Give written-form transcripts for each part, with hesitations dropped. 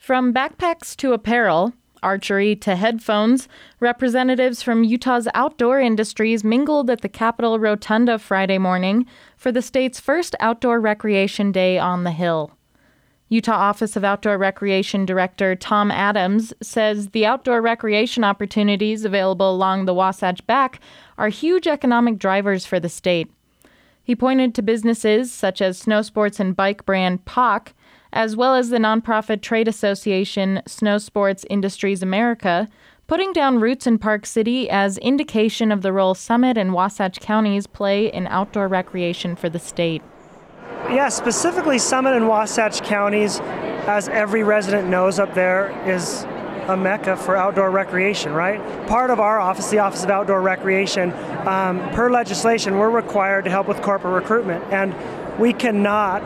From backpacks to apparel, archery to headphones, representatives from Utah's outdoor industries mingled at the Capitol Rotunda Friday morning for the state's first Outdoor Recreation Day on the Hill. Utah Office of Outdoor Recreation Director Tom Adams says the outdoor recreation opportunities available along the Wasatch Back are huge economic drivers for the state. He pointed to businesses such as snow sports and bike brand POC, as well as the nonprofit trade association Snow Sports Industries America, putting down roots in Park City as indication of the role Summit and Wasatch counties play in outdoor recreation for the state. Yeah, specifically Summit and Wasatch counties, as every resident knows up there, is a mecca for outdoor recreation, right? Part of our office, the Office of Outdoor Recreation, per legislation, we're required to help with corporate recruitment, and we cannot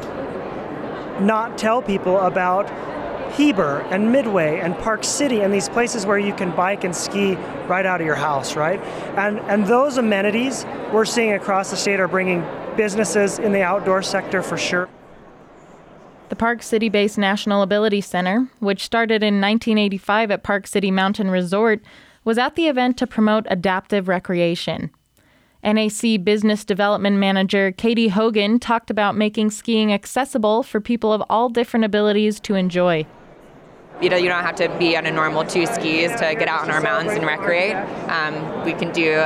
not tell people about Heber and Midway and Park City and these places where you can bike and ski right out of your house, right? And those amenities we're seeing across the state are bringing businesses in the outdoor sector for sure. The Park City-based National Ability Center, which started in 1985 at Park City Mountain Resort, was at the event to promote adaptive recreation. NAC Business Development Manager Katie Hogan talked about making skiing accessible for people of all different abilities to enjoy. You don't have to be on a normal 2 skis to get out on our mountains and recreate. We can do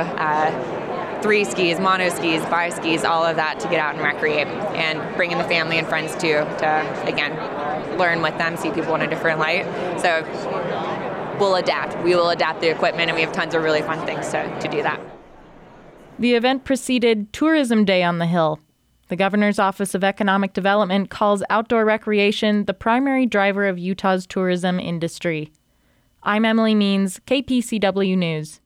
3 skis, mono skis, bi skis, all of that to get out and recreate, and bring in the family and friends too to, again, learn with them, see people in a different light. So we'll adapt. We will adapt the equipment, and we have tons of really fun things to do that. The event preceded Tourism Day on the Hill. The Governor's Office of Economic Development calls outdoor recreation the primary driver of Utah's tourism industry. I'm Emily Means, KPCW News.